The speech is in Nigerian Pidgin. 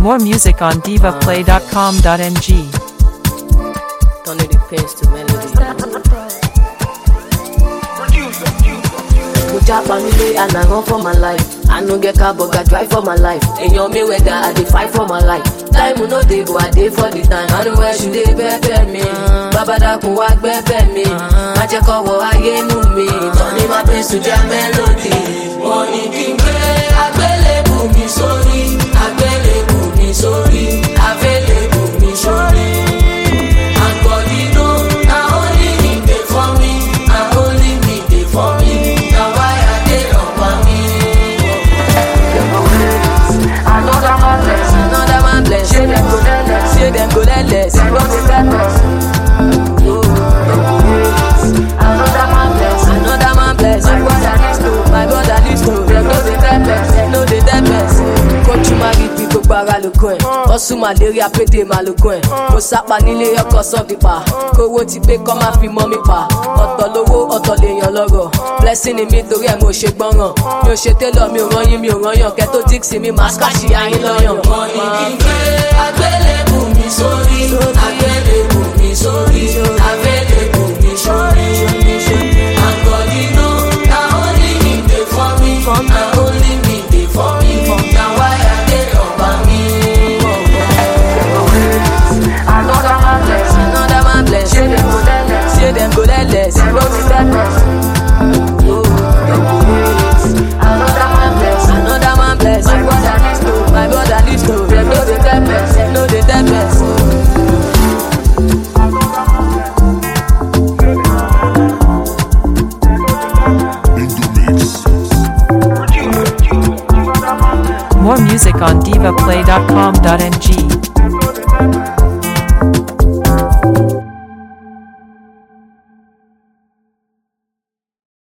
More music on divaplay.com.ng. Turning the pains to melody. Mujapa nile and I run for my life. I no get car but I drive for my life. In your me weather I dey fight for my life. Time no dey but I dey for the time. I know where she dey bebe me. Baba dákun wá gbẹ́bẹ̀ mi. Má jẹ́ kọ́wọ́ ayé mú mi. Turning my pains to jam melody. Wọ́n ní kí n gbé àgbélébù mi sórí. Àgbélébù mi sórí. Àgbélébù mi sórí. And God you know, na only him dey for me. Na only me dey for me. Na why I dey on me. Another man bless. Say them go less. Say them go less. Don't dey tell us. Another man bless. My brother listen. Them no dey tell us. Coach Mari bí gbogbo ara lógún ẹ̀. Ọ̀sùn malaria pété máa lógún ẹ̀. Mo sápa nílé ọkọ̀ sọ́ọ̀dì pa. Kówó ti pé kọ́ máa fi mọ́ mi pa. Ọ̀tọ̀ lówó ọ̀tọ̀ lèèyàn lọ́rọ̀. Blessing ni mi torí ẹ̀ mo ṣe gbọ́ràn. Mi ò ṣe télọ̀ mi ò rán yín mi ò rán yàn. Kẹ́tó díksì mi máa ṣkáṣì ayín lọ́yàn. Wọ́n ní kí n gbé àgbélébù mi sórí. Àgbélébù mi sórí. Àgbélébù mi sórí. And God you know, na only him dey for me. Na only me dey for me. Na why I dey over me. Another man bless. Say them go less. Don't dey tell us. Another man bless. My brother listen. Them no dey tell us. More music on divaplay.com.ng.